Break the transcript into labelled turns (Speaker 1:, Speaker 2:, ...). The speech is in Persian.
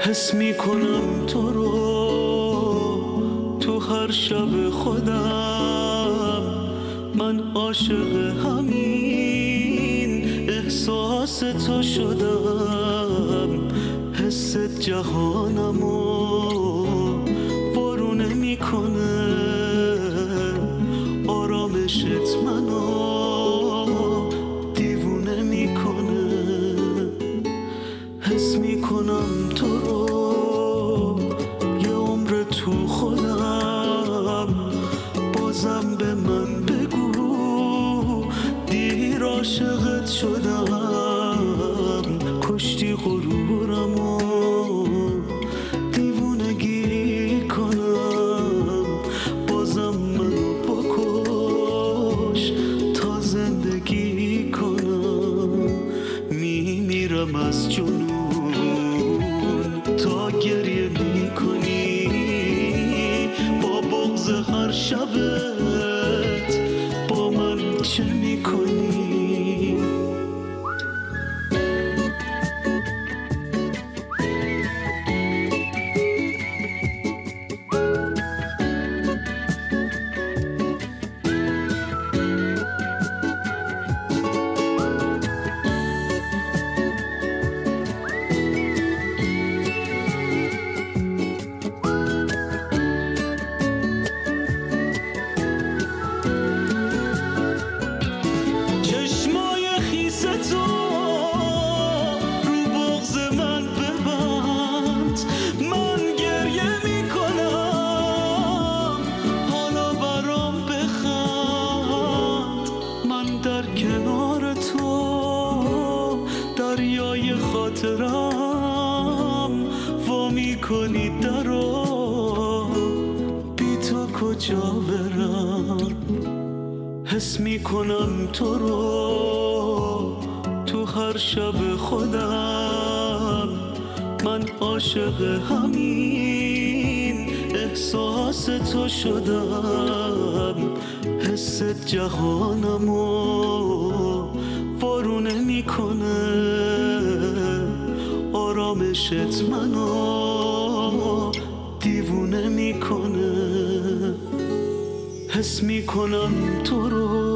Speaker 1: حس میکنم تو رو تو هر شب خودم، من عاشق همین احساس تو شدم. حست جهانمو وارونه میکنه، آرامشت منو دیوونه میکنه. حس میکنم تو رو یه عمر تو خودم، بازم به من بگو دیر عاشقت شدم. کشتی غرورمو دیوونگی کنم، بازم منو بکش تا زندگی کنم. میمیرم از جنون تا گریه میکنی، با بغض هر شبت با من چه میکنی؟ کنار تو دریای خاطرم وا میکنی درو، بی تو کجا برم؟ حس میکنم تو رو تو هر شب خودم، من عاشق همین احساس تو شدم. حست جهانمو وارونه میکنه، آرامشت منو دیوونه میکنه. حس میکنم تو رو